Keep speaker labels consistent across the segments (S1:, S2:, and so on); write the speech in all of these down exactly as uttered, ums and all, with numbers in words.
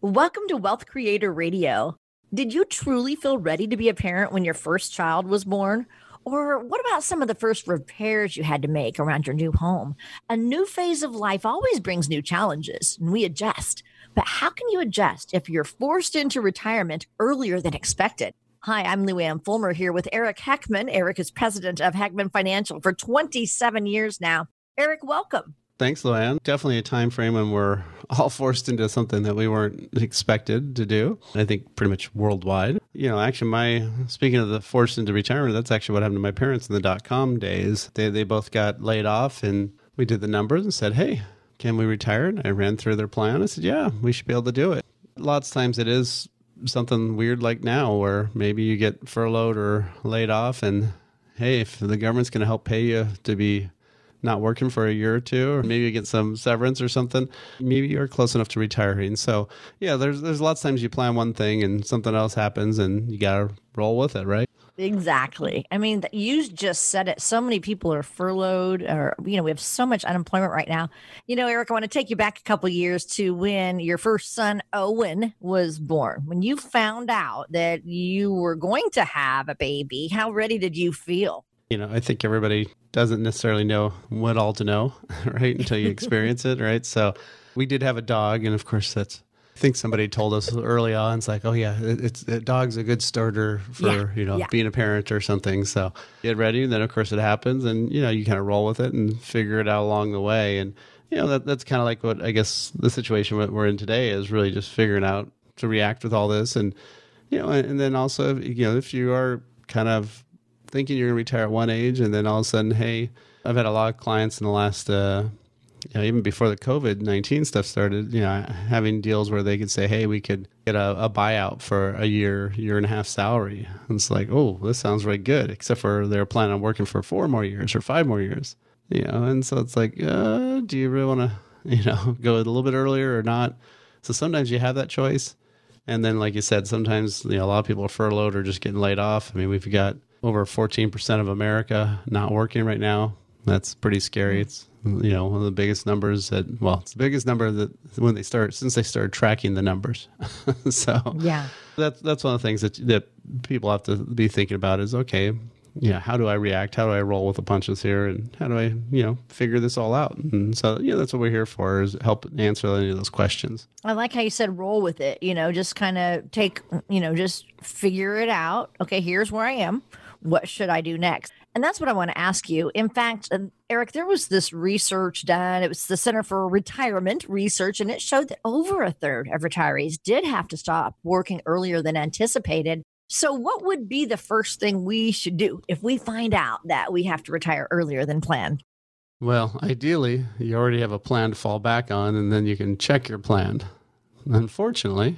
S1: Welcome to Wealth Creator Radio. Did you truly feel ready to be a parent when your first child was born? Or what about some of the first repairs you had to make around your new home? A new phase of life always brings new challenges, and we adjust. But how can you adjust if you're forced into retirement earlier than expected? Hi, I'm Lou Ann Fulmer here with Eric Heckman. Eric is president of Heckman Financial for twenty-seven years now. Eric, welcome.
S2: Thanks, Luann. Definitely a time frame when we're all forced into something that we weren't expected to do. I think pretty much worldwide. You know, actually, my speaking of the forced into retirement, that's actually what happened to my parents in the dot-com days. They they both got laid off, and we did the numbers and said, hey, can we retire? And I ran through their plan. I said, yeah, we should be able to do it. Lots of times it is something weird like now where maybe you get furloughed or laid off, and hey, if the government's going to help pay you to be not working for a year or two, or maybe you get some severance or something, maybe you're close enough to retiring. So yeah, there's there's lots of times you plan one thing and something else happens and you got to roll with it, right?
S1: Exactly. I mean, you just said it. So many people are furloughed, or, you know, we have so much unemployment right now. You know, Eric, I want to take you back a couple of years to when your first son, Owen, was born. When you found out that you were going to have a baby, how ready did you feel?
S2: You know, I think everybody doesn't necessarily know what all to know, right? Until you experience it, right? So we did have a dog. And of course, that's, I think somebody told us early on, it's like, oh yeah, it's a dog's a good starter for, yeah, you know, yeah. being a parent or something. So get ready. And then of course it happens and, you know, you kind of roll with it and figure it out along the way. And, you know, that that's kind of like what I guess the situation we're in today is really just figuring out to react with all this. And, you know, and then also, you know, if you are kind of thinking you're going to retire at one age and then all of a sudden, hey, I've had a lot of clients in the last, uh, you know, even before the COVID nineteen stuff started, you know, having deals where they could say, hey, we could get a, a buyout for a year, year and a half salary. And it's like, oh, this sounds really good, except for they're planning on working for four more years or five more years, you know? And so it's like, uh, do you really want to, you know, go a little bit earlier or not? So sometimes you have that choice. And then, like you said, sometimes, you know, a lot of people are furloughed or just getting laid off. I mean, we've got over fourteen percent of America not working right now. That's pretty scary. It's, you know, one of the biggest numbers that, well, it's the biggest number that when they start, since they started tracking the numbers. So
S1: yeah,
S2: that's, that's one of the things that, that people have to be thinking about is, okay, yeah, how do I react? How do I roll with the punches here? And how do I, you know, figure this all out? And so, yeah, that's what we're here for, is help answer any of those questions.
S1: I like how you said roll with it, you know, just kind of take, you know, just figure it out. Okay, here's where I am. What should I do next? And that's what I want to ask you. In fact, uh, Eric, there was this research done. It was the Center for Retirement Research, and it showed that over a third of retirees did have to stop working earlier than anticipated. So what would be the first thing we should do if we find out that we have to retire earlier than planned?
S2: Well, ideally, you already have a plan to fall back on, and then you can check your plan. Unfortunately,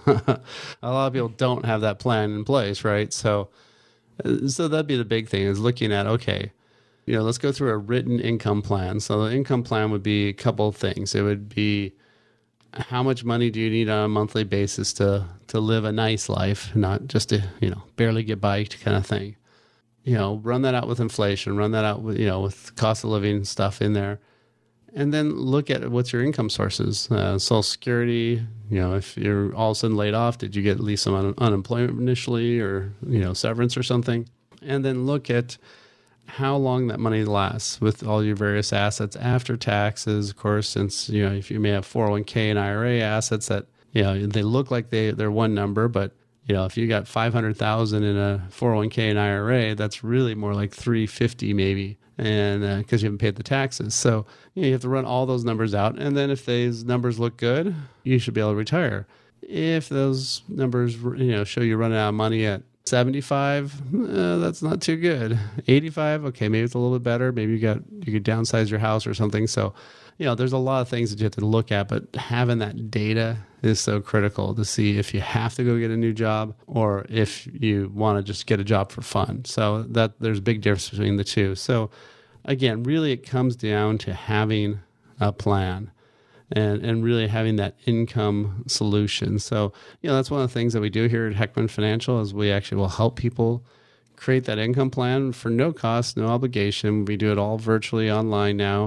S2: a lot of people don't have that plan in place, right? So So that'd be the big thing, is looking at, okay, you know, let's go through a written income plan. So the income plan would be a couple of things. It would be, how much money do you need on a monthly basis to, to live a nice life, not just to, you know, barely get by kind of thing. You know, run that out with inflation, run that out with, you know, with cost of living stuff in there. And then look at what's your income sources. Uh, Social Security, you know, if you're all of a sudden laid off, did you get at least some un- unemployment initially, or, you know, severance or something? And then look at how long that money lasts with all your various assets after taxes, of course, since, you know, if you may have four oh one k and I R A assets that, you know, they look like they, they're one number, but, you know, if you got five hundred thousand in a four oh one k and I R A, that's really more like three hundred fifty maybe. And because uh, you haven't paid the taxes. So you know, you have to run all those numbers out. And then if those numbers look good, you should be able to retire. If those numbers, you know, show you running out of money at seventy-five, uh, that's not too good. eighty-five, okay, maybe it's a little bit better. Maybe you got you could downsize your house or something. So, you know, there's a lot of things that you have to look at, but having that data is so critical to see if you have to go get a new job or if you want to just get a job for fun. So that there's a big difference between the two. So again, really it comes down to having a plan and, and really having that income solution. So, you know, that's one of the things that we do here at Heckman Financial is we actually will help people create that income plan for no cost, no obligation. We do it all virtually online now.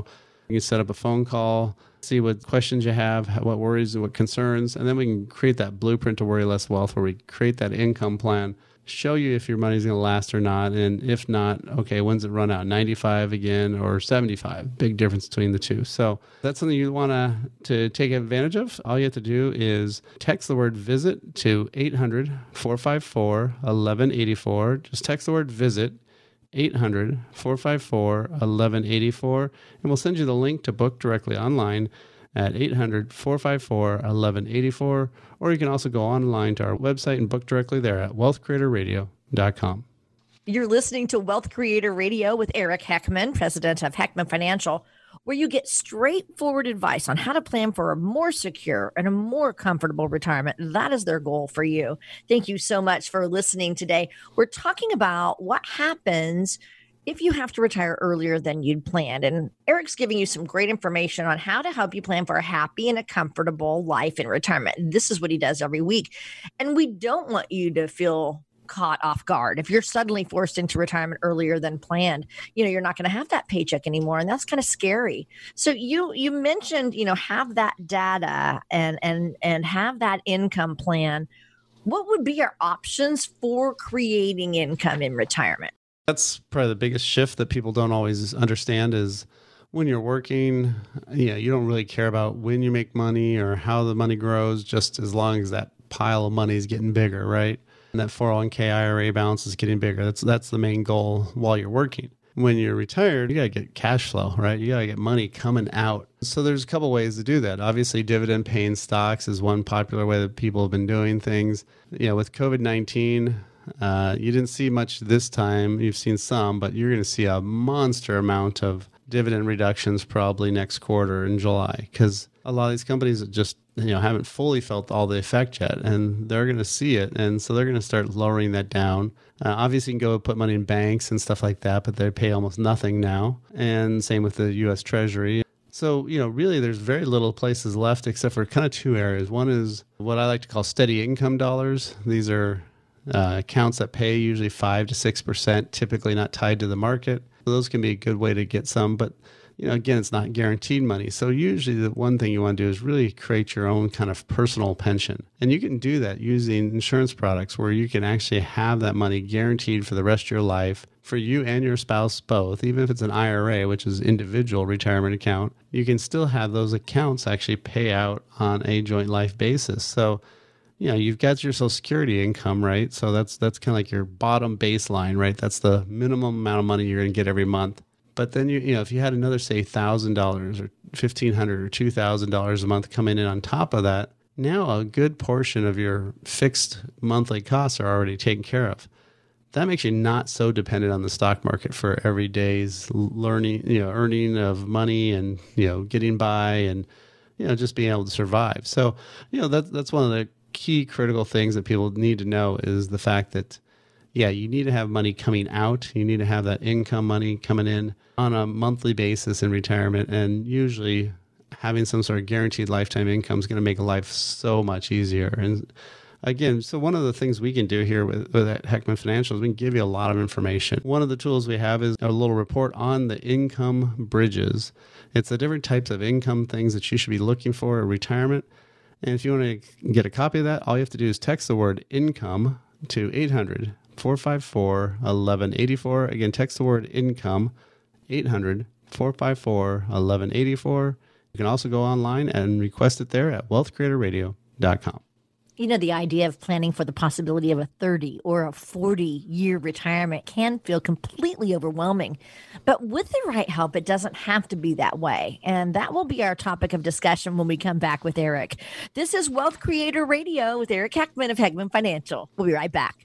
S2: You can set up a phone call, see what questions you have, what worries, what concerns, and then we can create that blueprint to worry less wealth where we create that income plan, show you if your money's going to last or not. And if not, okay, when's it run out? ninety-five again or seventy-five? Big difference between the two. So that's something you want to to take advantage of. All you have to do is text the word visit to eight hundred, four five four, eleven eighty-four. Just text the word visit, eight hundred, four five four, eleven eighty-four, and we'll send you the link to book directly online at eight hundred, four five four, eleven eighty-four, or you can also go online to our website and book directly there at wealth creator radio dot com.
S1: You're listening to Wealth Creator Radio with Eric Heckman, president of Heckman Financial, where you get straightforward advice on how to plan for a more secure and a more comfortable retirement. That is their goal for you. Thank you so much for listening today. We're talking about what happens if you have to retire earlier than you'd planned. And Eric's giving you some great information on how to help you plan for a happy and a comfortable life in retirement. This is what he does every week. And we don't want you to feel caught off guard. If you're suddenly forced into retirement earlier than planned, you know, you're not going to have that paycheck anymore. And that's kind of scary. So you, you mentioned, you know, have that data and, and, and have that income plan. What would be your options for creating income in retirement?
S2: That's probably the biggest shift that people don't always understand is when you're working, you know, you don't really care about when you make money or how the money grows, just as long as that pile of money is getting bigger, right? And that four oh one k I R A balance is getting bigger. That's that's the main goal while you're working. When you're retired, you got to get cash flow, right? You got to get money coming out. So there's a couple ways to do that. Obviously, dividend paying stocks is one popular way that people have been doing things. You know, with COVID nineteen, uh, you didn't see much this time. You've seen some, but you're going to see a monster amount of dividend reductions probably next quarter in July because a lot of these companies just you know haven't fully felt all the effect yet, and they're going to see it, and so they're going to start lowering that down. Uh, obviously, you can go put money in banks and stuff like that, but they pay almost nothing now, and same with the U S Treasury. So, you know, really there's very little places left except for kind of two areas. One is what I like to call steady income dollars. These are uh, accounts that pay usually five to six percent, typically not tied to the market. So those can be a good way to get some, but you know, again, it's not guaranteed money. So usually the one thing you want to do is really create your own kind of personal pension. And you can do that using insurance products where you can actually have that money guaranteed for the rest of your life for you and your spouse both. Even if it's an I R A, which is individual retirement account, you can still have those accounts actually pay out on a joint life basis. So, you know, you've got your Social Security income, right? So that's that's kind of like your bottom baseline, right? That's the minimum amount of money you're going to get every month. But then, you you know, if you had another, say, one thousand dollars or fifteen hundred dollars or two thousand dollars a month coming in on top of that, now a good portion of your fixed monthly costs are already taken care of. That makes you not so dependent on the stock market for every day's learning, you know, earning of money and, you know, getting by and, you know, just being able to survive. So, you know, that, that's one of the key critical things that people need to know is the fact that, yeah, you need to have money coming out. You need to have that income money coming in on a monthly basis in retirement. And usually having some sort of guaranteed lifetime income is going to make life so much easier. And again, so one of the things we can do here with, with at Heckman Financial is we can give you a lot of information. One of the tools we have is a little report on the income bridges. It's the different types of income things that you should be looking for in retirement. And if you want to get a copy of that, all you have to do is text the word income to eight hundred, four five four, eleven eighty-four. Again, text the word income, eight hundred, four five four, eleven eighty-four. You can also go online and request it there at wealth creator radio dot com.
S1: You know, the idea of planning for the possibility of a thirty or a forty year retirement can feel completely overwhelming. But with the right help, it doesn't have to be that way. And that will be our topic of discussion when we come back with Eric. This is Wealth Creator Radio with Eric Heckman of Heckman Financial. We'll be right back.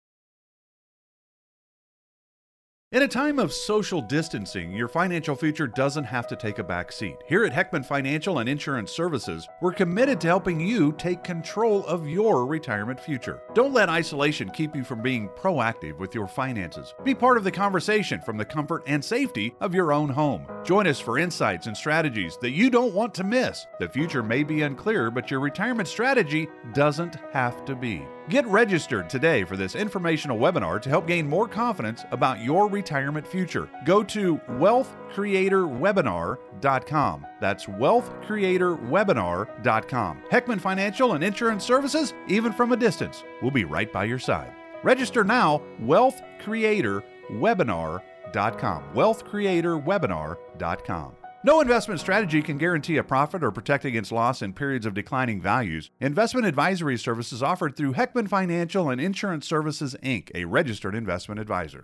S3: In a time of social distancing, your financial future doesn't have to take a back seat. Here at Heckman Financial and Insurance Services, we're committed to helping you take control of your retirement future. Don't let isolation keep you from being proactive with your finances. Be part of the conversation from the comfort and safety of your own home. Join us for insights and strategies that you don't want to miss. The future may be unclear, but your retirement strategy doesn't have to be. Get registered today for this informational webinar to help gain more confidence about your retirement future. Go to wealth creator webinar dot com. That's wealth creator webinar dot com. Heckman Financial and Insurance Services, even from a distance, will be right by your side. Register now, wealth creator webinar dot com. wealth creator webinar dot com. No investment strategy can guarantee a profit or protect against loss in periods of declining values. Investment advisory services offered through Heckman Financial and Insurance Services, Incorporated, a registered investment advisor.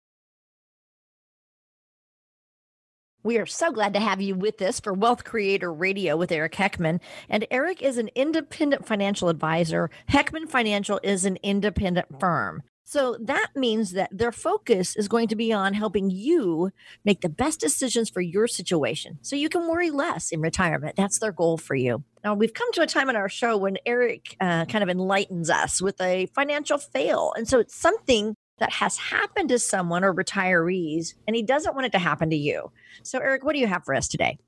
S1: We are so glad to have you with us for Wealth Creator Radio with Eric Heckman. And Eric is an independent financial advisor. Heckman Financial is an independent firm. So that means that their focus is going to be on helping you make the best decisions for your situation so you can worry less in retirement. That's their goal for you. Now, we've come to a time in our show when Eric uh, kind of enlightens us with a financial fail. And so it's something that has happened to someone or retirees, and he doesn't want it to happen to you. So, Eric, what do you have for us today?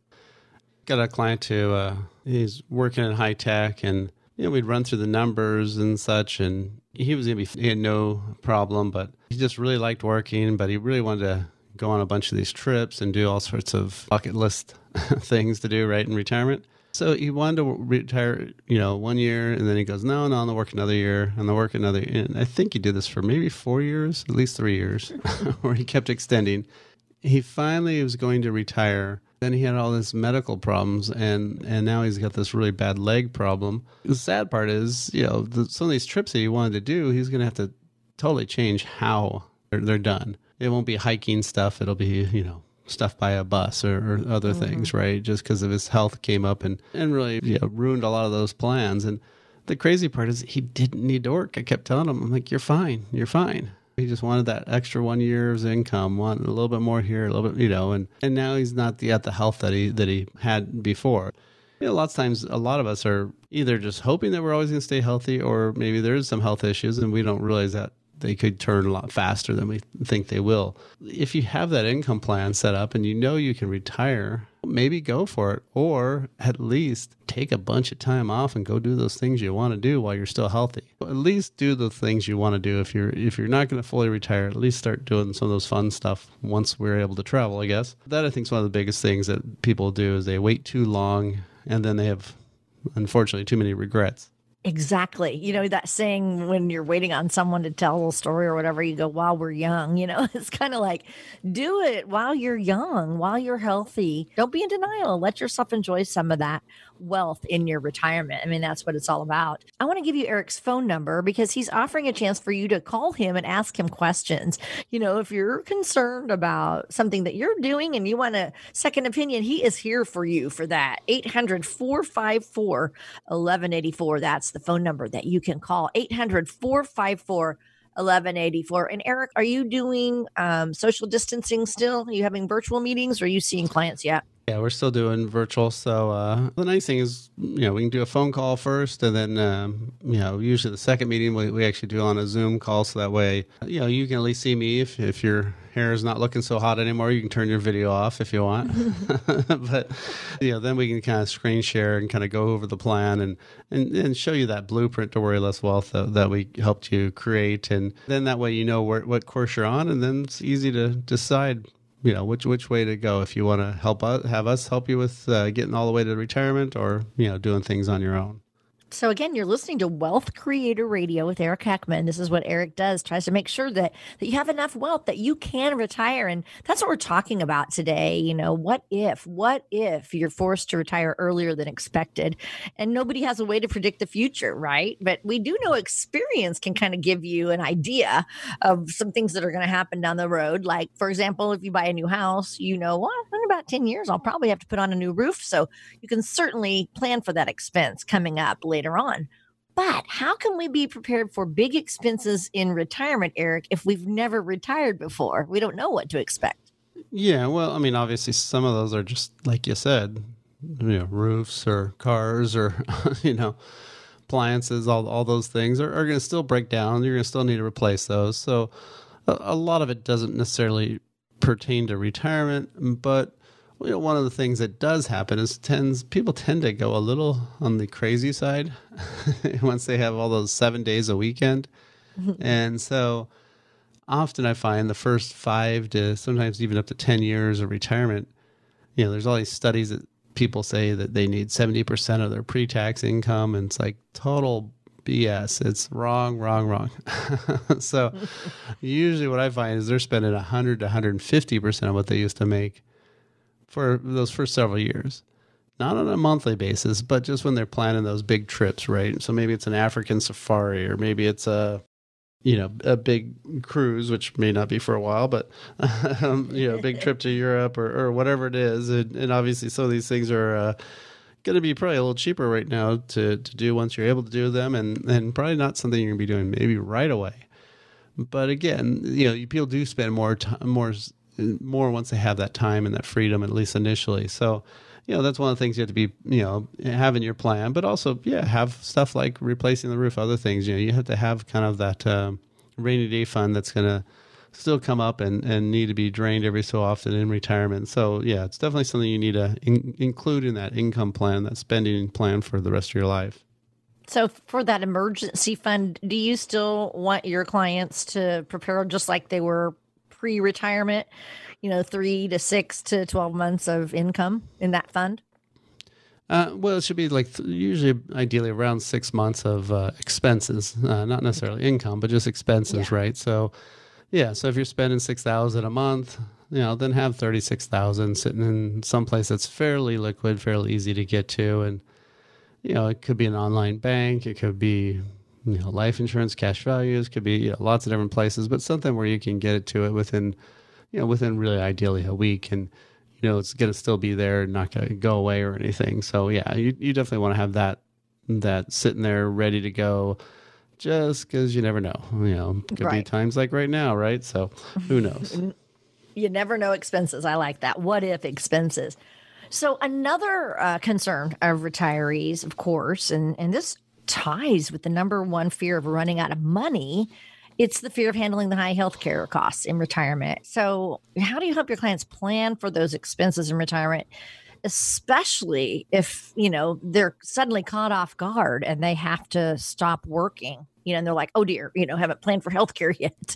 S2: Got a client who uh, he's working in high tech, and you know, we'd run through the numbers and such, and he was going to be, he had no problem, but he just really liked working, but he really wanted to go on a bunch of these trips and do all sorts of bucket list things to do right in retirement. So he wanted to retire, you know, one year, and then he goes, no, no, I'm going to work another year, I'm going to work another year. And I think he did this for maybe four years, at least three years, where he kept extending. He finally was going to retire. Then he had all these medical problems, and, and now he's got this really bad leg problem. The sad part is, you know, the, some of these trips that he wanted to do, he's going to have to totally change how they're, they're done. It won't be hiking stuff. It'll be, you know, stuff by a bus or, or other mm-hmm. things, right? Just because of his health came up and, and really you know, ruined a lot of those plans. And the crazy part is he didn't need to work. I kept telling him, I'm like, you're fine. You're fine. He just wanted that extra one year's income, wanted a little bit more here, a little bit, you know, and, and now he's not the, at the health that he that he had before. You know, lots of times, a lot of us are either just hoping that we're always going to stay healthy, or maybe there's some health issues and we don't realize that they could turn a lot faster than we think they will. If you have that income plan set up and you know you can retire, maybe go for it, or at least take a bunch of time off and go do those things you want to do while you're still healthy. At least do the things you want to do. If you're if you're not going to fully retire, at least start doing some of those fun stuff once we're able to travel, I guess. That I think is one of the biggest things that people do is they wait too long and then they have, unfortunately, too many regrets.
S1: Exactly. You know, that saying when you're waiting on someone to tell a story or whatever, you go, while we're young, you know, it's kind of like, do it while you're young, while you're healthy. Don't be in denial. Let yourself enjoy some of that wealth in your retirement. I mean, that's what it's all about. I want to give you Eric's phone number because he's offering a chance for you to call him and ask him questions. You know, if you're concerned about something that you're doing and you want a second opinion, he is here for you for that. eight hundred, four five four, eleven eighty-four. That's the phone number that you can call. eight hundred, four five four, eleven eighty-four. And Eric, are you doing um, social distancing still? Are you having virtual meetings or are you seeing clients yet?
S2: Yeah, we're still doing virtual. So uh, the nice thing is, you know, we can do a phone call first, and then, um, you know, usually the second meeting we, we actually do on a Zoom call. So that way, you know, you can at least see me. If, if your hair is not looking so hot anymore, you can turn your video off if you want. But, you know, then we can kind of screen share and kind of go over the plan and, and, and show you that blueprint to Worry Less Wealth that, that we helped you create. And then that way, you know, where, what course you're on, and then it's easy to decide, you know, which which way to go if you want to help us, have us help you with uh, getting all the way to retirement, or, you know, doing things on your own.
S1: So again, you're listening to Wealth Creator Radio with Eric Heckman. This is what Eric does, tries to make sure that, that you have enough wealth that you can retire. And that's what we're talking about today. You know, what if, what if you're forced to retire earlier than expected? And nobody has a way to predict the future, right? But we do know experience can kind of give you an idea of some things that are going to happen down the road. Like, for example, if you buy a new house, you know, well, in about ten years, I'll probably have to put on a new roof. So you can certainly plan for that expense coming up later. later on. But how can we be prepared for big expenses in retirement, Eric, if we've never retired before? We don't know what to expect.
S2: Yeah, well, I mean, obviously some of those are just, like you said, you know, roofs or cars or, you know, appliances, all all those things are, are going to still break down. You're going to still need to replace those. So a, a lot of it doesn't necessarily pertain to retirement, but you know, one of the things that does happen is tends people tend to go a little on the crazy side once they have all those seven days a weekend. And so often I find the first five to sometimes even up to ten years of retirement, you know, there's all these studies that people say that they need seventy percent of their pre-tax income. And it's like total B S. It's wrong, wrong, wrong. So usually what I find is they're spending one hundred to one hundred fifty percent of what they used to make for those first several years. Not on a monthly basis, but just when they're planning those big trips, right? So maybe it's an African safari, or maybe it's a, you know, a big cruise, which may not be for a while, but, um, you know, a big trip to Europe or, or whatever it is. And, and obviously some of these things are uh, going to be probably a little cheaper right now to, to do once you're able to do them, and, and probably not something you're going to be doing maybe right away. But again, you know, people do spend more time, more more once they have that time and that freedom, at least initially. So, you know, that's one of the things you have to be, you know, have in your plan, but also, yeah, have stuff like replacing the roof, other things. You know, you have to have kind of that um, rainy day fund that's going to still come up and, and need to be drained every so often in retirement. So, yeah, it's definitely something you need to in- include in that income plan, that spending plan for the rest of your life.
S1: So for that emergency fund, do you still want your clients to prepare just like they were pre-retirement, you know, three to six to twelve months of income in that fund?
S2: Uh, well, it should be like th- usually, ideally, around six months of uh, expenses, uh, not necessarily income, but just expenses,
S1: Yeah.
S2: right? So, yeah. So if you're spending six thousand a month, you know, then have thirty six thousand sitting in some place that's fairly liquid, fairly easy to get to, and you know, it could be an online bank, it could be, you know, life insurance, cash values, could be, you know, lots of different places, but something where you can get it to it within, you know, within really ideally a week, and you know, it's going to still be there and not going to go away or anything. So yeah, you, you definitely want to have that, that sitting there ready to go, just because you never know, you know, could
S1: Right.
S2: be times like right now, right? So who knows?
S1: You never know expenses. I like that. What if expenses? So another uh, concern of retirees, of course, and, and this ties with the number one fear of running out of money. It's the fear of handling the high healthcare costs in retirement. So how do you help your clients plan for those expenses in retirement, especially if, you know, they're suddenly caught off guard and they have to stop working, you know, and they're like, oh dear, you know, haven't planned for healthcare yet.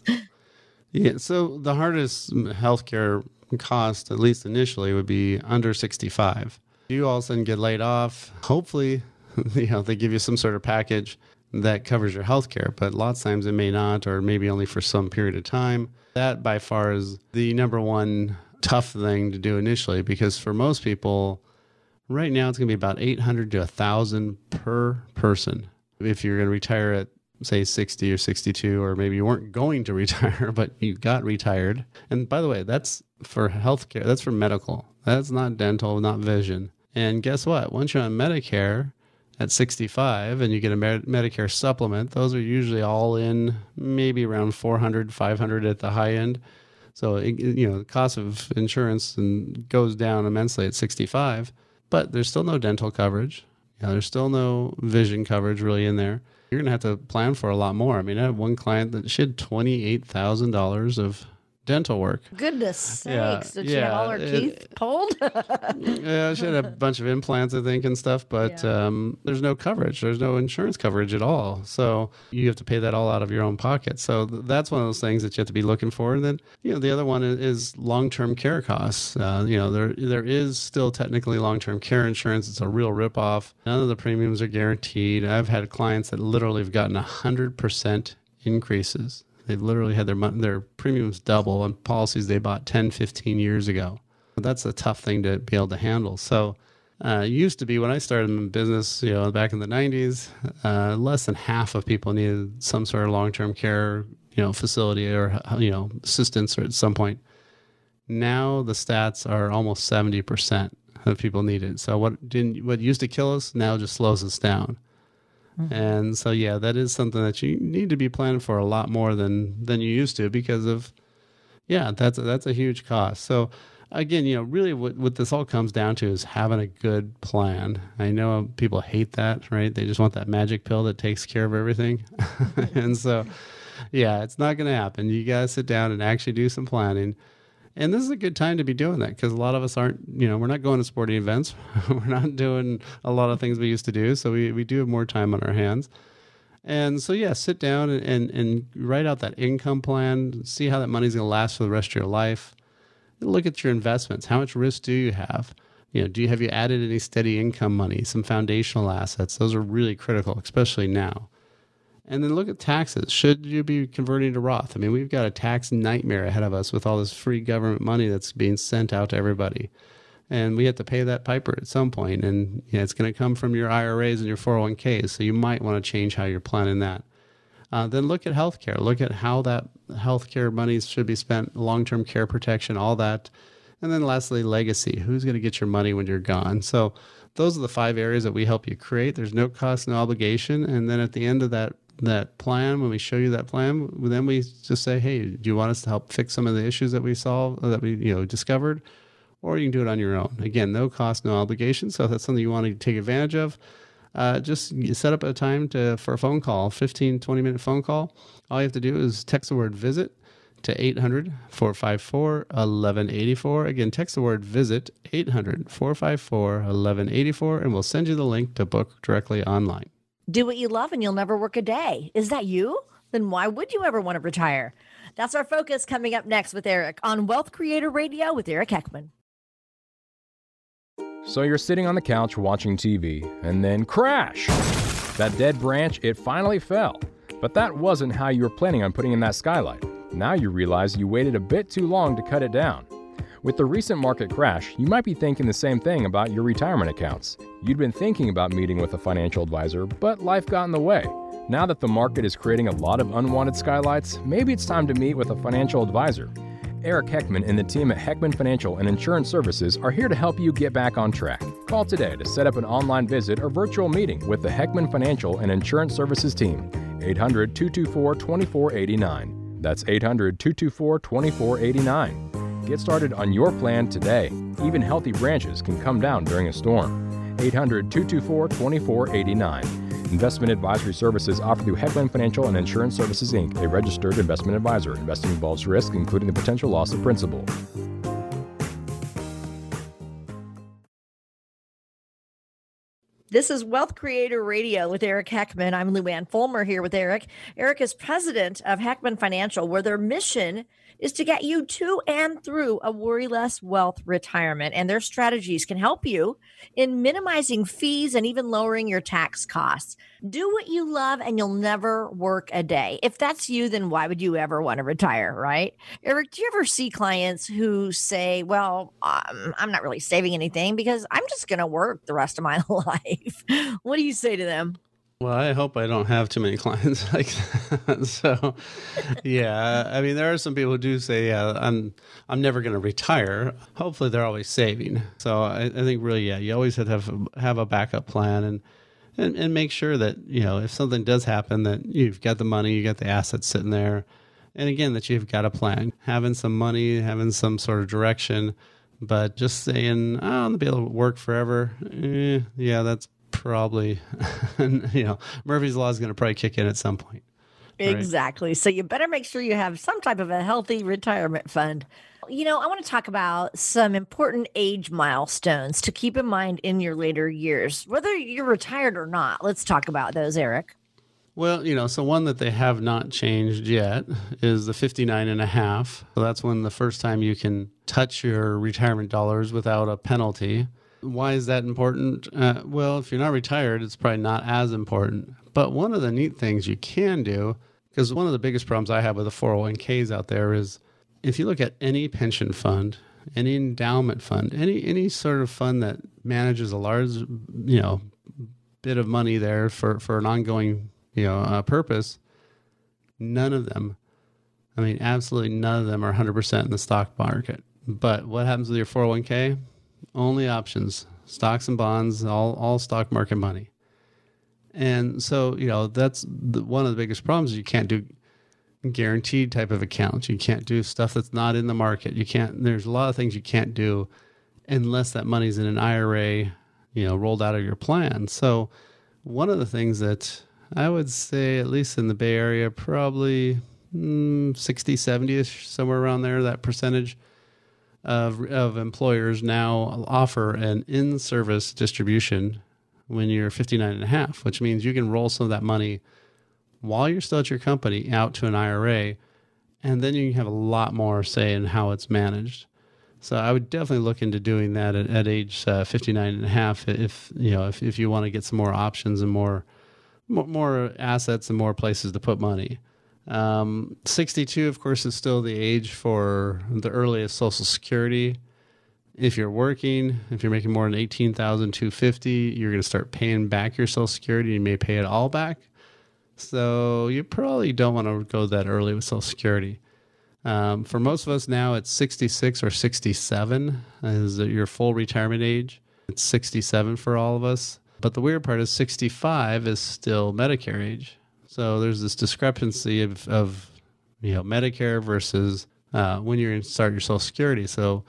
S2: Yeah. So the hardest healthcare cost, at least initially, would be under sixty-five. You all of a sudden get laid off. Hopefully, you know, they give you some sort of package that covers your health care, but lots of times it may not, or maybe only for some period of time. That by far is the number one tough thing to do initially, because for most people right now, it's going to be about eight hundred to one thousand per person. If you're going to retire at, say, sixty or sixty-two, or maybe you weren't going to retire, but you got retired. And by the way, that's for healthcare. That's for medical. That's not dental, not vision. And guess what? Once you're on Medicare at sixty-five and you get a Med- Medicare supplement, those are usually all in maybe around four hundred, five hundred at the high end. So, it, you know, the cost of insurance and goes down immensely at sixty-five, but there's still no dental coverage. You know, there's still no vision coverage really in there. You're going to have to plan for a lot more. I mean, I had one client that she had twenty-eight thousand dollars of dental work.
S1: Goodness sakes.
S2: Yeah,
S1: Did she have
S2: yeah,
S1: all her
S2: it-
S1: teeth pulled?
S2: Yeah, she had a bunch of implants, I think, and stuff, but
S1: Yeah.
S2: um, there's no coverage. There's no insurance coverage at all. So you have to pay that all out of your own pocket. So th- that's one of those things that you have to be looking for. And then, you know, the other one is, is long-term care costs. Uh, you know, there there is still technically long-term care insurance. It's a real ripoff. None of the premiums are guaranteed. I've had clients that literally have gotten one hundred percent increases. They've literally had their mon- their premiums double on policies they bought ten, fifteen years ago. But that's a tough thing to be able to handle. So uh, it used to be when I started in business, you know, back in the nineties, uh, less than half of people needed some sort of long-term care, you know, facility or, you know, assistance or at some point. Now the stats are almost seventy percent of people need it. So what didn't what used to kill us now just slows us down. And so, yeah, that is something that you need to be planning for a lot more than, than you used to, because of, yeah, that's a, that's a huge cost. So again, you know, really what, what this all comes down to is having a good plan. I know people hate that, right? They just want that magic pill that takes care of everything. And so, yeah, it's not going to happen. You got to sit down and actually do some planning. And this is a good time to be doing that because a lot of us aren't, you know, we're not going to sporting events. We're not doing a lot of things we used to do. So we, we do have more time on our hands. And so, yeah, sit down and, and, and write out that income plan, see how that money's going to last for the rest of your life. And look at your investments. How much risk do you have? You know, do you have you added any steady income money, some foundational assets? Those are really critical, especially now. And then look at taxes. Should you be converting to Roth? I mean, we've got a tax nightmare ahead of us with all this free government money that's being sent out to everybody. And we have to pay that piper at some point. And you know, it's going to come from your I R As and your four oh one k's. So you might want to change how you're planning that. Uh, then look at healthcare. Look at how that healthcare money should be spent, long-term care protection, all that. And then lastly, legacy. Who's going to get your money when you're gone? So those are the five areas that we help you create. There's no cost, no obligation. And then at the end of that that plan, when we show you that plan, then we just say, hey, do you want us to help fix some of the issues that we solved, that we you know discovered? Or you can do it on your own. Again, no cost, no obligation. So if that's something you want to take advantage of, uh, just set up a time to for a phone call, fifteen, twenty minute phone call. All you have to do is text the word visit to eight hundred, four five four, one one eight four. Again, text the word visit, eight hundred, four five four, one one eight four, and we'll send you the link to book directly online.
S1: Do what you love and you'll never work a day. Is that you? Then why would you ever want to retire? That's our focus coming up next with Eric on Wealth Creator Radio with Eric Heckman.
S4: So you're sitting on the couch watching T V, and then crash! That dead branch, it finally fell. But that wasn't how you were planning on putting in that skylight. Now you realize you waited a bit too long to cut it down. With the recent market crash, you might be thinking the same thing about your retirement accounts. You'd been thinking about meeting with a financial advisor, but life got in the way. Now that the market is creating a lot of unwanted skylights, maybe it's time to meet with a financial advisor. Eric Heckman and the team at Heckman Financial and Insurance Services are here to help you get back on track. Call today to set up an online visit or virtual meeting with the Heckman Financial and Insurance Services team. eight hundred, two two four, two four eight nine. That's eight hundred, two two four, two four eight nine. Get started on your plan today. Even healthy branches can come down during a storm. eight hundred, two two four, two four eight nine. Investment advisory services offered through Heckman Financial and Insurance Services, Incorporated, a registered investment advisor. Investing involves risk, including the potential loss of principal.
S1: This is Wealth Creator Radio with Eric Heckman. I'm Lou Ann Fulmer here with Eric. Eric is president of Heckman Financial, where their mission is to get you to and through a worry-less wealth retirement. And their strategies can help you in minimizing fees and even lowering your tax costs. Do what you love and you'll never work a day. If that's you, then why would you ever want to retire, right? Eric, do you ever see clients who say, well, um, I'm not really saving anything because I'm just going to work the rest of my life? What do you say to them?
S2: Well, I hope I don't have too many clients like that. So, yeah, I mean, there are some people who do say, yeah, I'm I'm never going to retire. Hopefully, they're always saving. So, I, I think really, yeah, you always have to have, have a backup plan and, and and make sure that, you know, if something does happen, that you've got the money, you got the assets sitting there, and again, that you've got a plan, having some money, having some sort of direction, but just saying, oh, I'm going to be able to work forever. Eh, yeah, that's probably, you know, Murphy's Law is going to probably kick in at some point. Right?
S1: Exactly. So you better make sure you have some type of a healthy retirement fund. You know, I want to talk about some important age milestones to keep in mind in your later years, whether you're retired or not. Let's talk about those, Eric.
S2: Well, you know, so one that they have not changed yet is the fifty-nine and a half. So that's when the first time you can touch your retirement dollars without a penalty. Why is that important? Uh, well, if you're not retired, it's probably not as important. But one of the neat things you can do, because one of the biggest problems I have with the four oh one k's out there is if you look at any pension fund, any endowment fund, any any sort of fund that manages a large, you know, bit of money there for, for an ongoing, you know, uh, purpose, none of them, I mean, absolutely none of them are one hundred percent in the stock market. But what happens with your four oh one k? Only options, stocks and bonds, all, all stock market money. And so, you know, that's the, one of the biggest problems. You can't do guaranteed type of accounts. You can't do stuff that's not in the market. You can't, there's a lot of things you can't do unless that money's in an I R A, you know, rolled out of your plan. So one of the things that I would say, at least in the Bay Area, probably mm, sixty, seventy-ish, somewhere around there, that percentage of, of employers now offer an in-service distribution when you're fifty-nine and a half, which means you can roll some of that money while you're still at your company out to an I R A, and then you can have a lot more say in how it's managed. So I would definitely look into doing that at, at age uh, fifty-nine and a half if, you know, if, if you want to get some more options and more, more, more assets and more places to put money. Um, sixty-two, of course, is still the age for the earliest Social Security. If you're working, if you're making more than eighteen thousand two hundred fifty dollars, you're going to start paying back your Social Security. You may pay it all back. So you probably don't want to go that early with Social Security. Um, for most of us now, it's sixty-six or sixty-seven is your full retirement age. It's sixty-seven for all of us. But the weird part is sixty-five is still Medicare age. So there's this discrepancy of, of you know, Medicare versus uh, when you're going to start your Social Security. So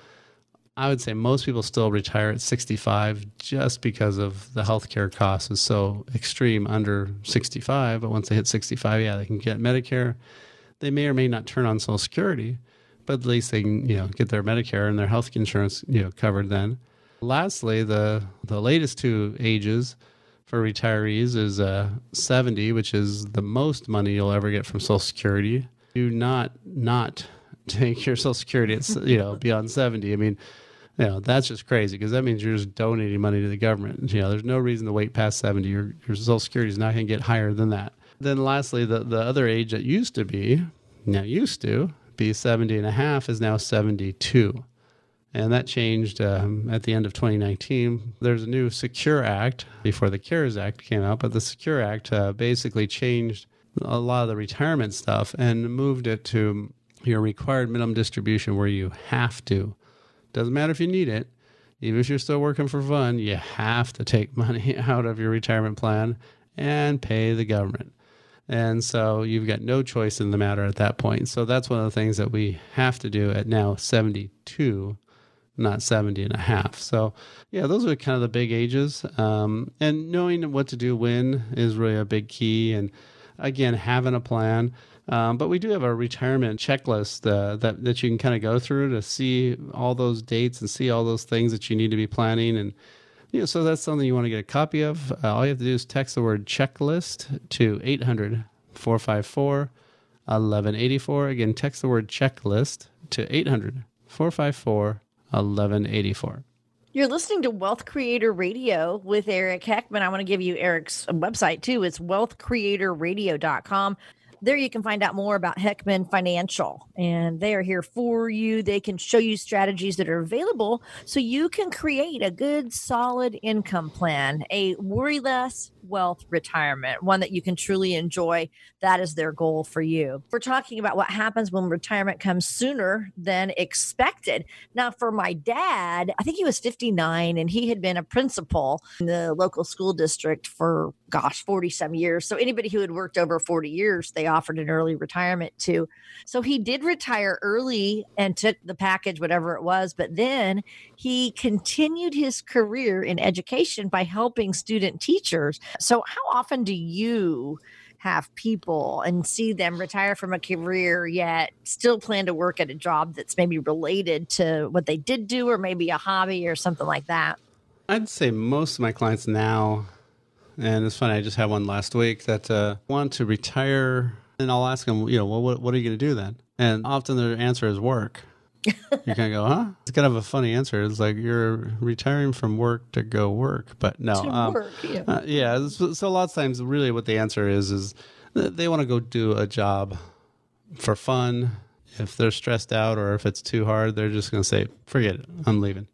S2: I would say most people still retire at sixty-five just because of the healthcare cost is so extreme under sixty-five. But once they hit sixty-five, yeah, they can get Medicare. They may or may not turn on Social Security, but at least they can, you know, get their Medicare and their health insurance, you know, covered then. Lastly, the the latest two ages for retirees is uh, seventy, which is the most money you'll ever get from Social Security. Do not not take your Social Security at, you know, beyond seventy. I mean, you know, that's just crazy because that means you're just donating money to the government. You know, there's no reason to wait past seventy. Your, your Social Security is not going to get higher than that. Then lastly, the, the other age that used to be, now used to be seventy and a half is now seventy-two. And that changed um, at the end of twenty nineteen. There's a new Secure Act before the CARES Act came out, but the Secure Act uh, basically changed a lot of the retirement stuff and moved it to your required minimum distribution where you have to. Doesn't matter if you need it. Even if you're still working for fun, you have to take money out of your retirement plan and pay the government. And so you've got no choice in the matter at that point. So that's one of the things that we have to do at now seventy-two, not seventy and a half. So yeah, those are kind of the big ages. Um, and knowing what to do when is really a big key. And again, having a plan. Um, but we do have a retirement checklist uh, that, that you can kind of go through to see all those dates and see all those things that you need to be planning. And, you know, so that's something you want to get a copy of. Uh, all you have to do is text the word checklist to eight hundred, four five four, eleven eighty-four. Again, text the word checklist to eight hundred, four five four, eleven eighty-four.
S1: You're listening to Wealth Creator Radio with Eric Heckman. I want to give you Eric's website too. It's wealth creator radio dot com. There you can find out more about Heckman Financial, and they are here for you. They can show you strategies that are available so you can create a good, solid income plan, a worry-less wealth retirement, one that you can truly enjoy. That is their goal for you. We're talking about what happens when retirement comes sooner than expected. Now, for my dad, I think he was fifty-nine, and he had been a principal in the local school district for, gosh, forty-some years. So anybody who had worked over forty years, they offered an early retirement to. So he did retire early and took the package, whatever it was. But then he continued his career in education by helping student teachers. So how often do you have people and see them retire from a career yet still plan to work at a job that's maybe related to what they did do or maybe a hobby or something like that?
S2: I'd say most of my clients now, and it's funny, I just had one last week that uh, want to retire, and I'll ask them, you know, well, what, what are you going to do then? And often their answer is work. You kind of go, huh? It's kind of a funny answer. It's like you're retiring from work to go work, but no.
S1: To
S2: um,
S1: work, yeah.
S2: Uh, yeah. So, so a lot of times, really, what the answer is is they want to go do a job for fun. If they're stressed out or if it's too hard, they're just going to say, "Forget it, I'm leaving."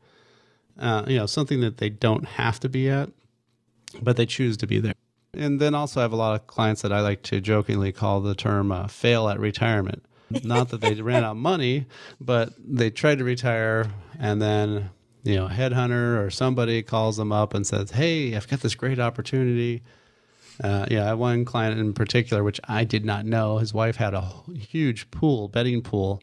S2: Uh, you know, something that they don't have to be at, but they choose to be there. And then also, I have a lot of clients that I like to jokingly call the term uh, "fail at retirement." Not that they ran out of money, but they tried to retire, and then, you know, a headhunter or somebody calls them up and says, "Hey, I've got this great opportunity." Uh, yeah, I have one client in particular, which I did not know. His wife had a huge pool, betting pool,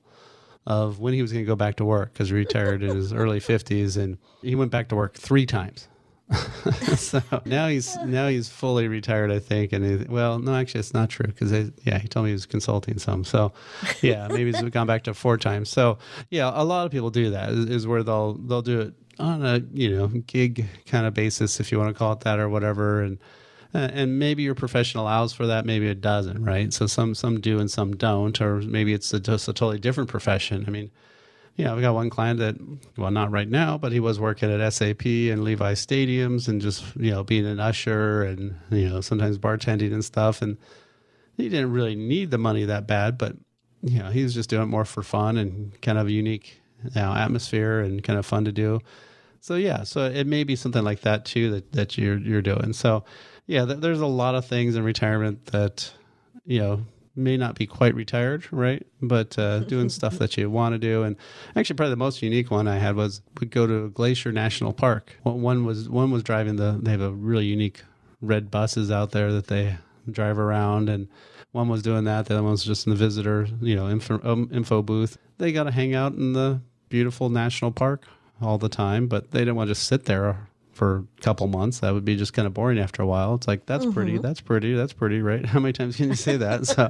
S2: of when he was going to go back to work because he retired in his early fifties, and he went back to work three times. So now he's now he's fully retired, I think. And he, well, no, actually, it's not true because yeah, he told me he was consulting some. So yeah, maybe he's gone back to four times. So yeah, a lot of people do that. Is, is where they'll they'll do it on a you know gig kind of basis, if you want to call it that, or whatever. And uh, and maybe your profession allows for that, maybe it doesn't, right? So some some do and some don't, or maybe it's a, just a totally different profession. I mean. Yeah, we got one client that, well, not right now, but he was working at S A P and Levi Stadiums and just, you know, being an usher and, you know, sometimes bartending and stuff. And he didn't really need the money that bad, but, you know, he was just doing it more for fun and kind of a unique, you know, atmosphere and kind of fun to do. So, yeah, so it may be something like that, too, that, that you're, you're doing. So, yeah, th- there's a lot of things in retirement that, you know, may not be quite retired, right? But uh, doing stuff that you want to do. And actually, probably the most unique one I had was we go to Glacier National Park. Well, one was one was driving the. They have a really unique red buses out there that they drive around, and one was doing that. The other one was just in the visitor, you know, info, um, info booth. They got to hang out in the beautiful national park all the time, but they didn't want to just sit there for a couple months. That would be just kind of boring after a while. It's like, that's mm-hmm. pretty, that's pretty, that's pretty, right? How many times can you say that? So,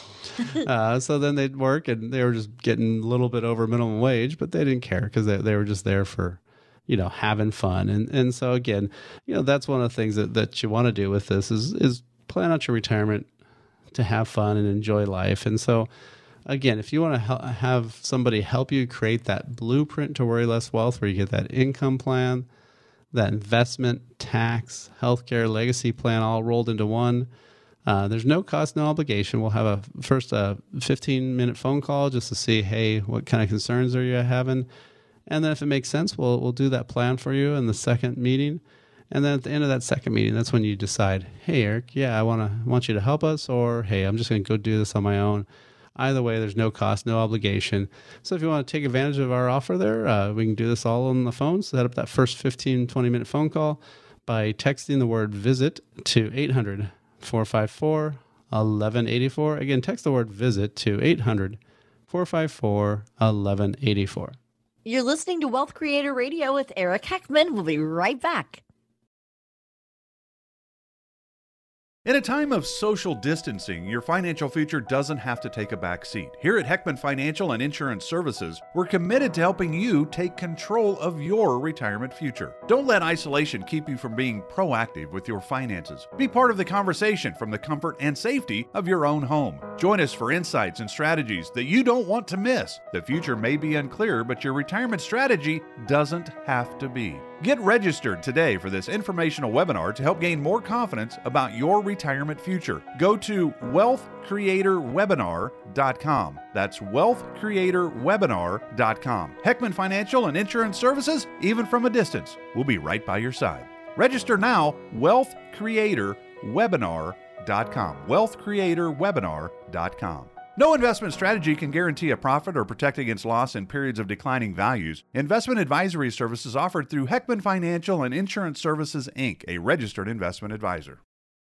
S2: uh, so then they'd work and they were just getting a little bit over minimum wage, but they didn't care because they, they were just there for, you know, having fun. And, and so again, you know, that's one of the things that, that you want to do with this is, is plan out your retirement to have fun and enjoy life. And so again, if you want to ha- have somebody help you create that blueprint to worry less wealth, where you get that income plan, that investment, tax, healthcare, legacy plan all rolled into one. Uh, there's no cost, no obligation. We'll have a first a fifteen minute phone call just to see, hey, what kind of concerns are you having? And then if it makes sense, we'll we'll do that plan for you in the second meeting. And then at the end of that second meeting, that's when you decide, hey, Eric, yeah, I want to want you to help us, or hey, I'm just going to go do this on my own. Either way, there's no cost, no obligation. So if you want to take advantage of our offer there, uh, we can do this all on the phone. Set up that first fifteen, twenty minute phone call by texting the word visit to eight hundred, four five four, eleven eighty-four. Again, text the word visit to eight hundred, four five four, eleven eighty-four.
S1: You're listening to Wealth Creator Radio with Eric Heckman. We'll be right back.
S3: In a time of social distancing, your financial future doesn't have to take a back seat. Here at Heckman Financial and Insurance Services, we're committed to helping you take control of your retirement future. Don't let isolation keep you from being proactive with your finances. Be part of the conversation from the comfort and safety of your own home. Join us for insights and strategies that you don't want to miss. The future may be unclear, but your retirement strategy doesn't have to be. Get registered today for this informational webinar to help gain more confidence about your retirement future. Go to wealth creator webinar dot com. That's wealth creator webinar dot com. Heckman Financial and Insurance Services, even from a distance. We'll be right by your side. Register now, wealth creator webinar dot com. wealth creator webinar dot com. No investment strategy can guarantee a profit or protect against loss in periods of declining values. Investment advisory services offered through Heckman Financial and Insurance Services, Incorporated, a registered investment advisor.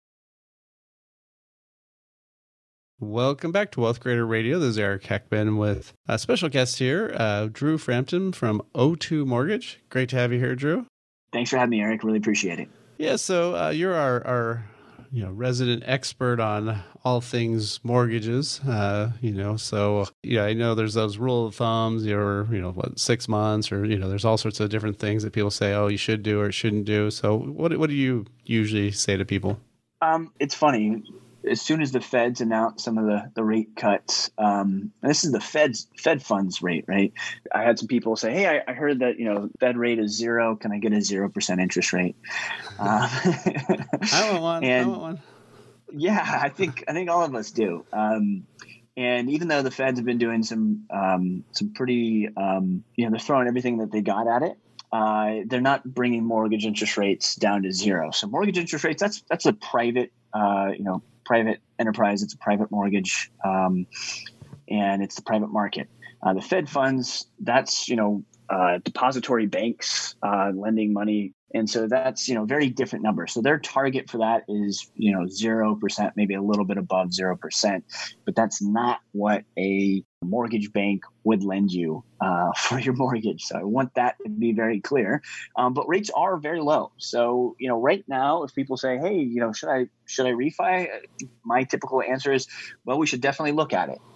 S2: Welcome back to Wealth Creator Radio. This is Eric Heckman with a special guest here, uh, Drew Frampton from O two Mortgage. Great to have you here, Drew.
S5: Thanks for having me, Eric. Really appreciate it.
S2: Yeah, so uh, you're our, our you know, resident expert on all things mortgages, uh, you know, so, yeah, I know there's those rule of thumbs, you're, you know, what, six months or, you know, there's all sorts of different things that people say, oh, you should do or shouldn't do. So what, what do you usually say to people?
S5: Um, it's funny. As soon as the feds announce some of the, the rate cuts, um, and this is the Fed's Fed funds rate, right? I had some people say, hey, I, I heard that, you know, Fed rate is zero. Can I get a zero percent interest rate? Uh,
S2: I want one.
S5: And,
S2: I want one.
S5: Yeah, I think I think all of us do. Um, and even though the Feds have been doing some um, some pretty, um, you know, they're throwing everything that they got at it. Uh, they're not bringing mortgage interest rates down to zero. So mortgage interest rates, that's that's a private, uh, you know, private enterprise. It's a private mortgage, um, and it's the private market. Uh, the Fed funds, that's, you know, uh, depository banks uh, lending money And so that's, you know, very different number. So their target for that is, you know, zero percent, maybe a little bit above zero percent, but that's not what a mortgage bank would lend you uh, for your mortgage. So I want that to be very clear. Um, but rates are very low. So, you know, right now, if people say, hey, you know, should I, should I refi? My typical answer is, well, we should definitely look at it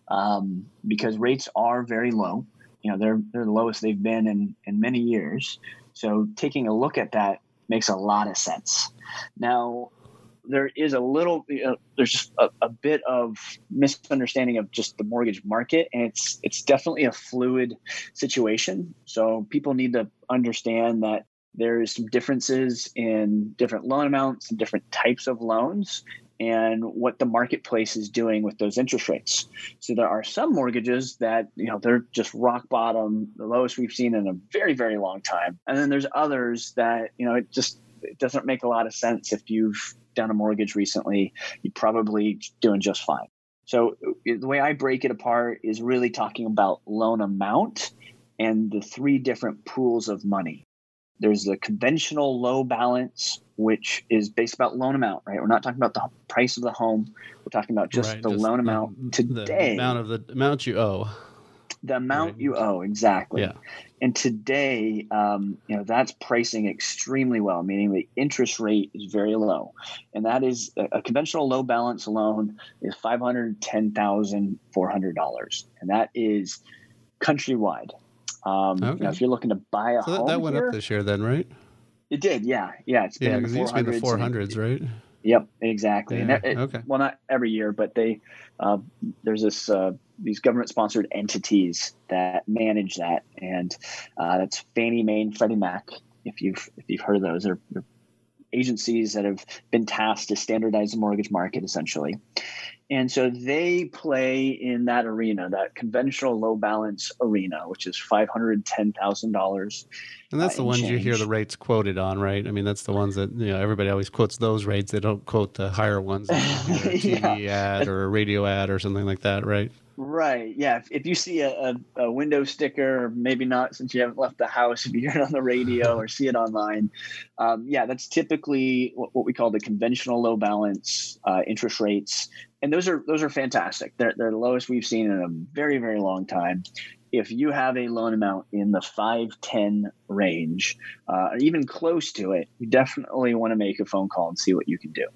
S5: um, because rates are very low. You know, they're, they're the lowest they've been in, in many years. So taking a look at that makes a lot of sense. Now, there is a little, you know, there's just a, a bit of misunderstanding of just the mortgage market, and it's it's definitely a fluid situation. So people need to understand that there's some differences in different loan amounts and different types of loans, and what the marketplace is doing with those interest rates. So there are some mortgages that, you know, they're just rock bottom, the lowest we've seen in a very, very long time. And then there's others that, you know, it just it doesn't make a lot of sense. If you've done a mortgage recently, you're probably doing just fine. So the way I break it apart is really talking about loan amount and the three different pools of money. There's the conventional low balance, which is based about loan amount, right? We're not talking about the price of the home. We're talking about just right, the just loan the, amount today.
S2: The amount of the amount you owe.
S5: The amount right. you owe, exactly. Yeah. And today, um, you know, that's pricing extremely well, meaning the interest rate is very low. And that is a, a conventional low balance loan is five hundred ten thousand four hundred dollars. And that is countrywide. Um, okay. You know, if you're looking to buy a
S2: so that,
S5: home
S2: that went
S5: here,
S2: up this year then, right?
S5: It did, yeah. Yeah, it's been
S2: yeah,
S5: in the
S2: it used to be in the four hundreds, right?
S5: Yep, exactly.
S2: Yeah,
S5: and it,
S2: okay.
S5: Well, not every year, but they uh, there's this uh, these government-sponsored entities that manage that, and uh, that's Fannie Mae and Freddie Mac. If you've if you've heard of those, they're, they're agencies that have been tasked to standardize the mortgage market, essentially. And so they play in that arena, that conventional low balance arena, which is five hundred ten thousand dollars.
S2: And that's
S5: uh,
S2: the ones
S5: change.
S2: you hear the rates quoted on, right? I mean, that's the ones that, you know, everybody always quotes those rates. They don't quote the higher ones, either a T V yeah. ad or a radio ad or something like that, right?
S5: Right. Yeah. If, if you see a, a, a window sticker, maybe not since you haven't left the house, if you hear it on the radio or see it online, um, yeah, that's typically what, what we call the conventional low balance uh, interest rates. And those are those are fantastic. They're, they're the lowest we've seen in a very, very long time. If you have a loan amount in the five ten range, uh, or even close to it, you definitely want to make a phone call and see what you can do.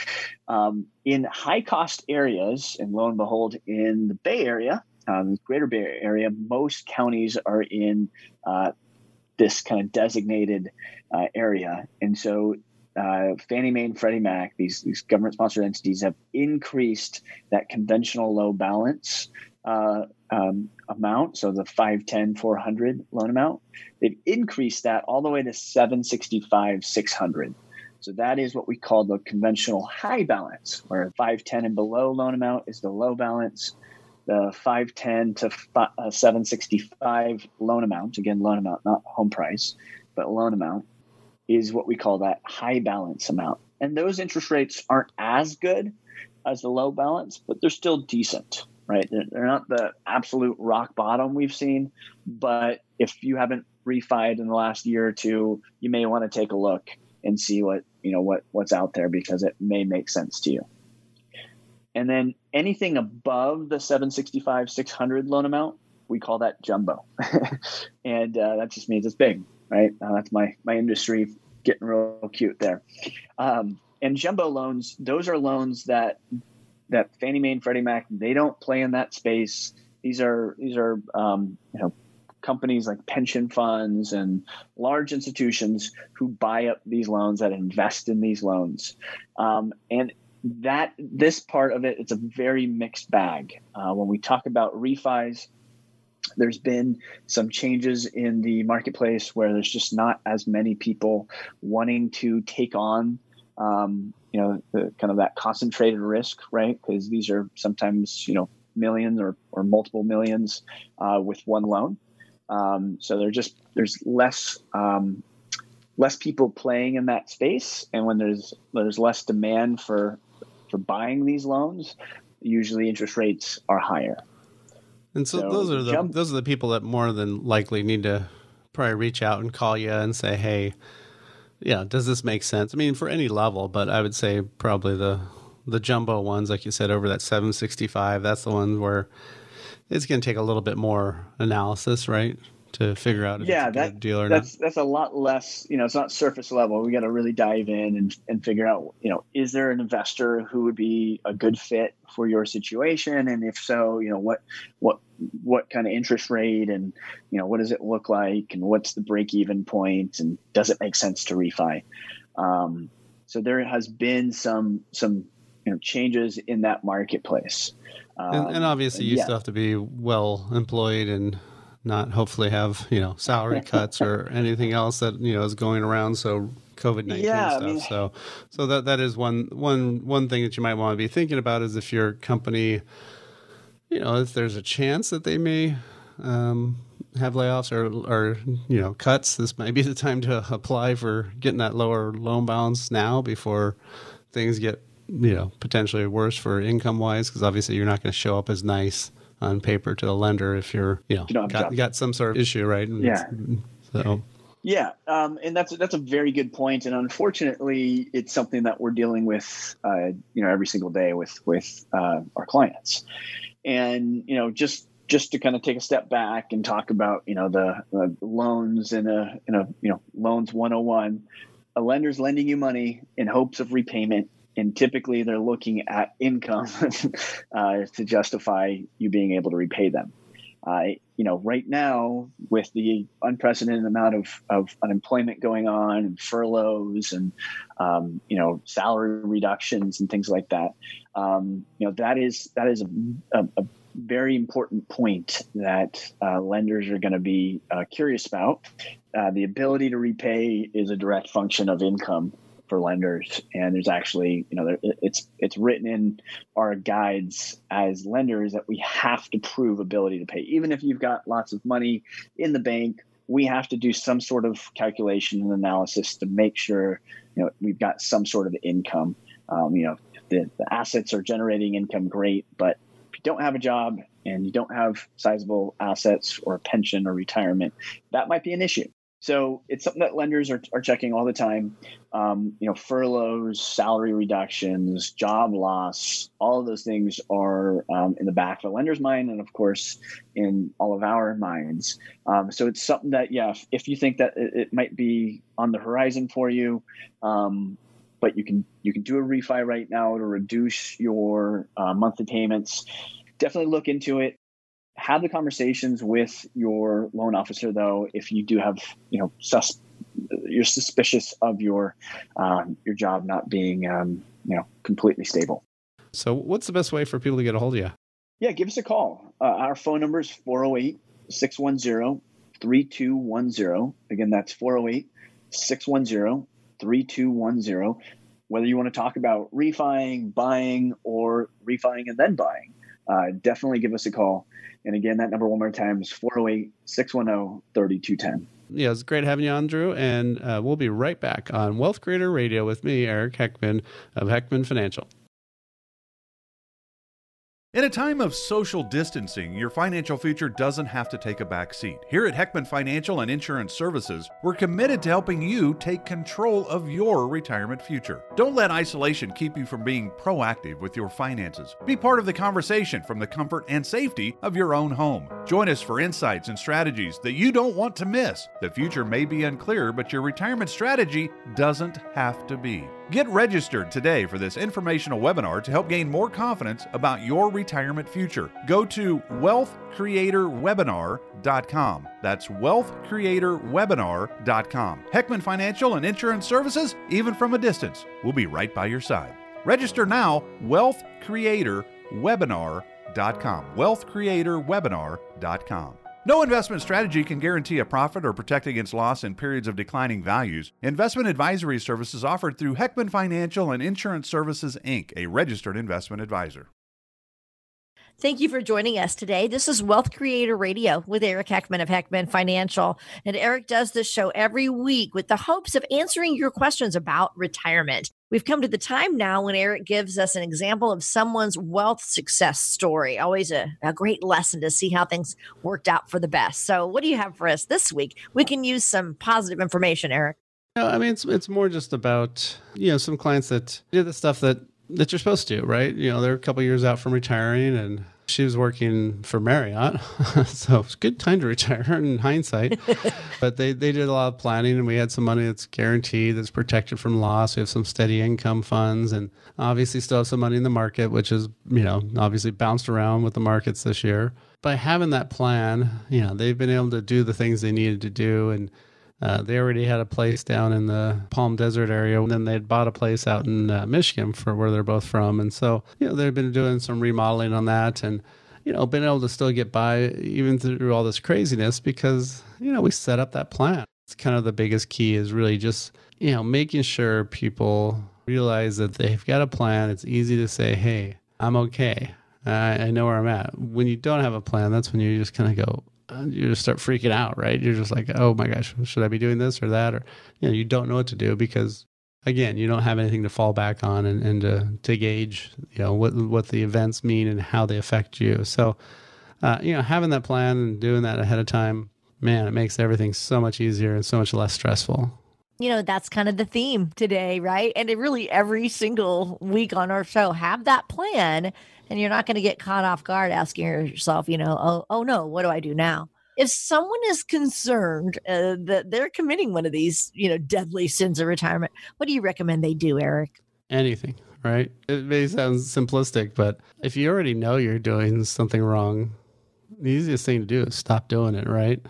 S5: Um, in high cost areas, and lo and behold, in the Bay Area, um, greater Bay Area, most counties are in uh, this kind of designated uh, area. And so uh, Fannie Mae and Freddie Mac, these, these government sponsored entities, have increased that conventional low balance uh, um, amount. So the five ten four hundred loan amount, they've increased that all the way to seven sixty-five six hundred. So that is what we call the conventional high balance, where five ten and below loan amount is the low balance. The five ten to seven sixty-five loan amount, again, loan amount, not home price, but loan amount, is what we call that high balance amount. And those interest rates aren't as good as the low balance, but they're still decent, right? They're, they're not the absolute rock bottom we've seen, but if you haven't refied in the last year or two, you may want to take a look and see what, you know, what, what's out there, because it may make sense to you. And then anything above the seven sixty-five six hundred loan amount, we call that jumbo. And uh, that just means it's big, right? Uh, that's my, my industry getting real cute there. Um, and jumbo loans, those are loans that, that Fannie Mae and Freddie Mac, they don't play in that space. These are, these are, um, you know, companies like pension funds and large institutions who buy up these loans, that invest in these loans. Um, and that this part of it, it's a very mixed bag. Uh, when we talk about refis, there's been some changes in the marketplace where there's just not as many people wanting to take on, um, you know, the, kind of that concentrated risk, right? Because these are sometimes, you know, millions or, or multiple millions uh, with one loan. Um, so they're just, there's less, um, less people playing in that space. And when there's, there's less demand for, for buying these loans, usually interest rates are higher.
S2: And so,
S5: So
S2: those are the,
S5: jump-
S2: those are the people that more than likely need to probably reach out and call you and say, hey, yeah, does this make sense? I mean, for any level, but I would say probably the the jumbo ones, like you said, over that seven sixty-five, that's the one where it's going to take a little bit more analysis, right, to figure out if
S5: yeah,
S2: it's a
S5: that,
S2: good deal or
S5: that's,
S2: not.
S5: That's a lot less, you know, it's not surface level. We got to really dive in and, and figure out, you know, is there an investor who would be a good fit for your situation? And if so, you know, what, what, what kind of interest rate and, you know, what does it look like and what's the break even point and does it make sense to refi? Um, so there has been some, some, you know, changes in that marketplace. Um,
S2: and, and obviously you
S5: yeah.
S2: still have to be well employed and not hopefully have, you know, salary cuts or anything else that, you know, is going around. So COVID nineteen
S5: Yeah, I
S2: stuff.
S5: mean-
S2: so, so that, that is one, one, one thing that you might want to be thinking about is if your company, you know, if there's a chance that they may, um, have layoffs or, or, you know, cuts, this might be the time to apply for getting that lower loan balance now before things get, you know, potentially worse for income wise. Cause obviously you're not going to show up as nice on paper to the lender if you're, you know,
S5: You don't have a
S2: got,
S5: job.
S2: got some sort of issue, right? And
S5: Yeah.
S2: So,
S5: Yeah, um, and that's that's a very good point. And unfortunately, it's something that we're dealing with, uh, you know, every single day with with uh, our clients. And you know, just just to kind of take a step back and talk about, you know, the uh, loans in a in a you know loans one oh one. A lender's lending you money in hopes of repayment, and typically they're looking at income uh, to justify you being able to repay them. Uh, you know, right now with the unprecedented amount of, of unemployment going on and furloughs and, um, you know, salary reductions and things like that, um, you know, that is that is a, a, a very important point that uh, lenders are going to be uh, curious about. Uh, the ability to repay is a direct function of income for lenders, and there's actually, you know, there, it's it's written in our guides as lenders that we have to prove ability to pay. Even if you've got lots of money in the bank, we have to do some sort of calculation and analysis to make sure, you know, we've got some sort of income. Um, you know, if the, the assets are generating income, great, but if you don't have a job and you don't have sizable assets or a pension or retirement, that might be an issue. So it's something that lenders are, are checking all the time. Um, you know, furloughs, salary reductions, job loss, all of those things are um, in the back of a lender's mind, and of course, in all of our minds. Um, so it's something that, yeah, if, if you think that it, it might be on the horizon for you, um, but you can you can do a refi right now to reduce your uh, monthly payments, definitely look into it. Have the conversations with your loan officer, though, if you do have, you know, sus- you're suspicious of your um, your job not being, um, you know, completely stable.
S2: so what's the best way for people to get a hold of you?
S5: Yeah, give us a call. Uh, our phone number is four oh eight, six one zero, three two one zero. Again, that's four oh eight, six one zero, three two one zero. Whether you want to talk about refining, buying, or refining and then buying, uh, definitely give us a call. And again, that number one more time is four oh eight, six one zero, three two one zero.
S2: Yeah, it's great having you on, Drew. And uh, we'll be right back on Wealth Creator Radio with me, Eric Heckman of Heckman Financial.
S3: In a time of social distancing, your financial future doesn't have to take a back seat. Here at Heckman Financial and Insurance Services, we're committed to helping you take control of your retirement future. Don't let isolation keep you from being proactive with your finances. Be part of the conversation from the comfort and safety of your own home. Join us for insights and strategies that you don't want to miss. The future may be unclear, but your retirement strategy doesn't have to be. Get registered today for this informational webinar to help gain more confidence about your retirement future. Go to wealth creator webinar dot com. That's wealth creator webinar dot com. Heckman Financial and Insurance Services, even from a distance, will be right by your side. Register now, wealth creator webinar dot com. wealth creator webinar dot com. No investment strategy can guarantee a profit or protect against loss in periods of declining values. Investment advisory services offered through Heckman Financial and Insurance Services, Incorporated, a registered investment advisor.
S1: Thank you for joining us today. This is Wealth Creator Radio with Eric Heckman of Heckman Financial. And Eric does this show every week with the hopes of answering your questions about retirement. We've come to the time now when Eric gives us an example of someone's wealth success story. Always a, a great lesson to see how things worked out for the best. So what do you have for us this week? We can use some positive information, Eric.
S2: No, I mean, it's it's more just about, you know, some clients that do the stuff that, that you're supposed to, right? You know, they're a couple years out from retiring, and she was working for Marriott, so it's a good time to retire in hindsight. But they, they did a lot of planning, and we had some money that's guaranteed, that's protected from loss. We have some steady income funds, and obviously still have some money in the market, which is, you know, obviously bounced around with the markets this year. By having that plan, you know, they've been able to do the things they needed to do, and Uh, they already had a place down in the Palm Desert area, and then they'd bought a place out in uh, Michigan for where they're both from. And so, you know, they've been doing some remodeling on that, and, you know, been able to still get by even through all this craziness because, you know, we set up that plan. It's kind of the biggest key is really just, you know, making sure people realize that they've got a plan. It's easy to say, hey, I'm okay. I, I know where I'm at. When you don't have a plan, that's when you just kind of go, you just start freaking out, right? You're just like, oh my gosh, should I be doing this or that? Or, you know, you don't know what to do because, again, you don't have anything to fall back on and, and to, to gauge, you know, what what the events mean and how they affect you. So, uh, you know, having that plan and doing that ahead of time, man, it makes everything so much easier and so much less stressful.
S1: You know, that's kind of the theme today, right? And it really every single week on our show, have that plan. And you're not going to get caught off guard asking yourself, you know, oh, oh no, what do I do now? If someone is concerned uh, that they're committing one of these, you know, deadly sins of retirement, what do you recommend they do, Eric?
S2: Anything, right? It may sound simplistic, but if you already know you're doing something wrong, the easiest thing to do is stop doing it, right?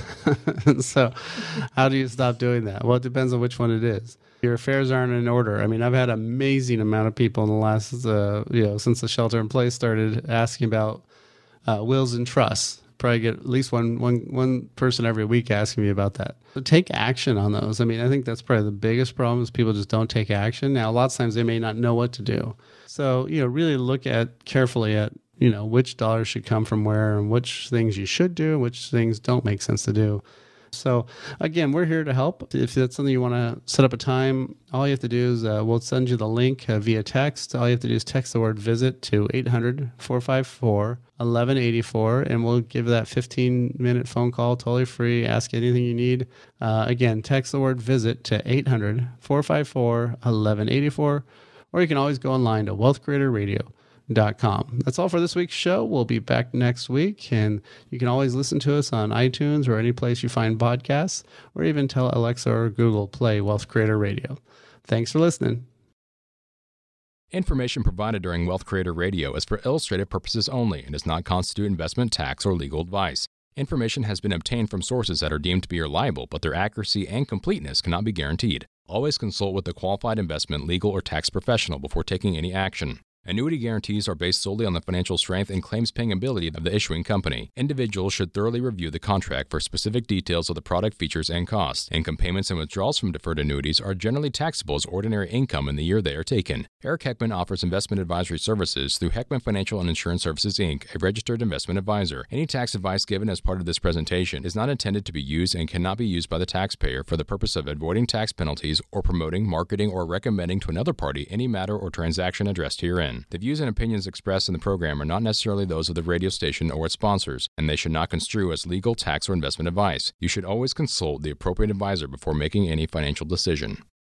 S2: So how do you stop doing that? Well, it depends on which one it is. Your affairs aren't in order. I mean, I've had an amazing amount of people in the last, uh, you know, since the shelter in place started asking about uh, wills and trusts. Probably get at least one, one, one person every week asking me about that. So take action on those. I mean, I think that's probably the biggest problem is people just don't take action. Now, a lot of times they may not know what to do. So, you know, really look at carefully at, you know, which dollars should come from where and which things you should do and which things don't make sense to do. So again, we're here to help. If that's something you want to set up a time, all you have to do is uh, we'll send you the link uh, via text. All you have to do is text the word visit to eight hundred, four five four, one one eight four, and we'll give you that fifteen minute phone call, totally free. Ask anything you need. Uh, again, text the word visit to eight hundred, four five four, one one eight four, or you can always go online to wealth creator radio dot com. That's all for this week's show. We'll be back next week, and you can always listen to us on iTunes or any place you find podcasts, or even tell Alexa or Google play Wealth Creator Radio. Thanks for listening.
S4: Information provided during Wealth Creator Radio is for illustrative purposes only and does not constitute investment, tax, or legal advice. Information has been obtained from sources that are deemed to be reliable, but their accuracy and completeness cannot be guaranteed. Always consult with a qualified investment, legal, or tax professional before taking any action. Annuity guarantees are based solely on the financial strength and claims-paying ability of the issuing company. Individuals should thoroughly review the contract for specific details of the product features and costs. Income payments and withdrawals from deferred annuities are generally taxable as ordinary income in the year they are taken. Eric Heckman offers investment advisory services through Heckman Financial and Insurance Services, Incorporated, a registered investment advisor. Any tax advice given as part of this presentation is not intended to be used and cannot be used by the taxpayer for the purpose of avoiding tax penalties or promoting, marketing, or recommending to another party any matter or transaction addressed herein. The views and opinions expressed in the program are not necessarily those of the radio station or its sponsors, and they should not construe as legal, tax, or investment advice. You should always consult the appropriate advisor before making any financial decision.